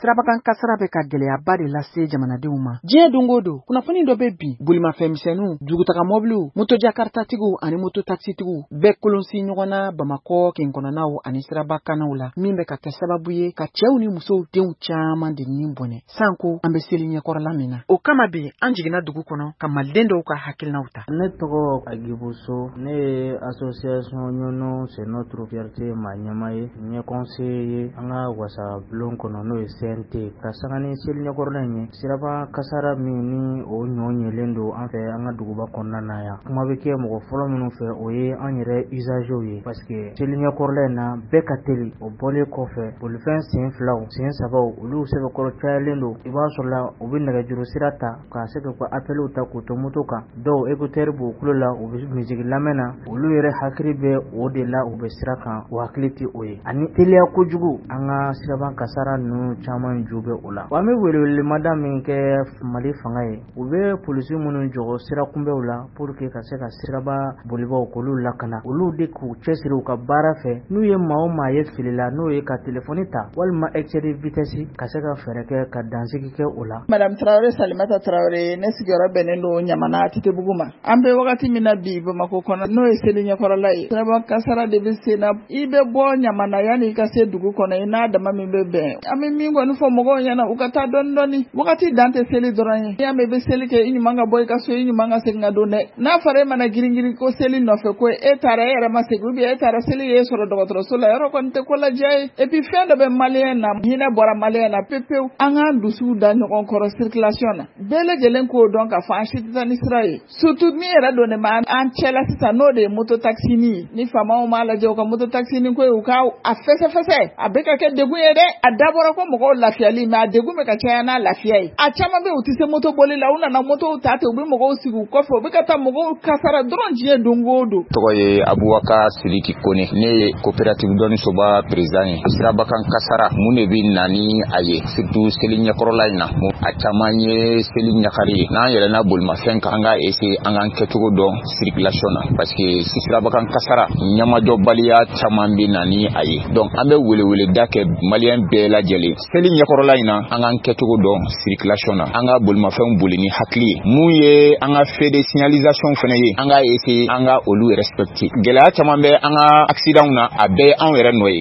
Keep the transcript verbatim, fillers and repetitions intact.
sirabakan kasara bɛ ka gɛlɛyaba de lase jamanadenw ma. Diɲɛ don o don kunnafoni dɔ bɛ bi bolimafɛnmisɛnninw, dugutaga mɔbiliw, moto jakartatigiw ani moto taxitigiw bɛɛ kolonsi ɲɔgɔn na Bamakɔ kin kɔnɔnaw ani sirabakanaw la min bɛ ka kɛ sababu ye ka cɛw ni musow denw caman de ni bɔnɛ sanko an bɛ seli ɲɛkɔrɔla min na. O kama bi an jiginna dugu kɔnɔ ka maliden dɔw ka hakilinaw ta. Ne tɔgɔ Agibu So, ne ye association Ɲɔnɔ c'est notre fierté ma ɲɛma ye, ɲɛ conseiller ye an ka wasa bulon kɔnɔ n'o ye C N T ka sanga ni seli ɲɛkɔrɔla in ye. Siraba kasara min ni o ɲɔ ɲɛlen don an fɛ an ka duguba kɔnɔna na yan. Kuma bɛ kɛ mɔgɔ fɔlɔ minnu fɛ o ye an yɛrɛ usagers ye parce que seli ɲɛkɔrɔla in na bɛɛ ka teli o bɔlen kɔfɛ bolifɛn sen filaw sen sabaw olu sɛbɛkɔrɔ cayalen don. I b'a sɔrɔ la u bɛ nɛgɛjuru sira ta ka se ka appelw ta k'u to moto kan dɔw écouteur b'u kulo la u bɛ musique lamɛn na olu yɛrɛ hakili bɛ o de la u bɛ sira kan u hakili tɛ o ye ani teliya kojugu an ka siraban kasara ninnu caman ju bɛ o la. Wa an bɛ welewelemada min kɛ Mali fanga ye u bɛ polisi minnu jɔ sira kunbɛw la pour que ka se ka siraba bolibaw k'olu lakana olu de k'u cɛsiri u ka baara fɛ n'u ye maa o maa ye fili la n'o ye ka telefɔni ta walima excès de vitesse ka se ka fɛɛrɛ kɛ ka dansigi kɛ o la. Madame Traoré Salimata Traoré ne sigiyɔrɔ bɛnnen don Ɲamana Titebugu ma. An bɛ wagati min na bi Bamakɔ kɔnɔ n'o ye seli ɲɛkɔrɔla ye. Siraba kasara de bɛ sen na i bɛ bɔ Ɲamana yanni i ka se dugu kɔnɔ i n'a dama min bɛ bɛn. An bɛ min kɔni fɔ mɔgɔw ɲɛna u ka taa dɔɔni dɔɔni. Wagati dan tɛ seli dɔrɔn ye. N'i y'a mɛn i bɛ seli kɛ i ɲuman ka bɔ i ka so i ɲuman ka segin ka don dɛ. N'a fɔra e mana girin girin ko seli nɔfɛ ko e taara e yɛrɛ ma segin ou bien e taara seli ye sɔrɔ dɔgɔtɔrɔso la yɔrɔ kɔni tɛ ko lajɛ ye. Et puis fɛn dɔ bɛ maliyɛn na hinɛ bɔra maliyɛn na pepewu an k'an dusuw da ɲɔgɔn kɔrɔ circulation na. Bɛɛ lajɛlen k'o dɔn k'a fɔ an si tɛ taa ni sira ye. Surtout min yɛrɛ don ne ma an cɛla sisan n'o de ye moto taxini ye. Ni faamaw m'a lajɛ u ka moto taxini ko ye u ka a fɛsɛfɛsɛ a bɛ ka kɛ degun ye dɛ. A dabɔra ko mɔgɔw lafiyali mais a degun bɛ ka caya n'a lafiya ye. A caman bɛ u tɛ se moto boli la u nana motow ta ten u bɛ mɔgɔw sigi u kɔfɛ u bɛ ka taa mɔgɔw kasara dɔrɔn diɲɛ don o don. Tɔgɔ ye Abubakar Sidiki Kone ne ye coopérative dɔnni soba président ye. Sirabakan kasara mun de bɛ na ni a ye surtout seli ɲɛkɔrɔla in na a caman ye seli ɲakari ye n'an yɛlɛnna bolimafɛn kan an ka essayer an k'an kɛcogo dɔn circulation na parce que sirabakan kasara ɲamajɔbaliya caman bɛ na ni a ye donc an bɛ weleweleda kɛ maliyɛn bɛɛ lajɛlen seli ɲɛkɔrɔla in na an k'an kɛcogo dɔn circulation na an ka bolimafɛnw boli ni hakili ye mun ye an ka feu de signalisation fana ye an ka essayer an ka olu respecter gɛlɛya caman bɛ an ka accident na a bɛɛ anw yɛrɛ nɔ ye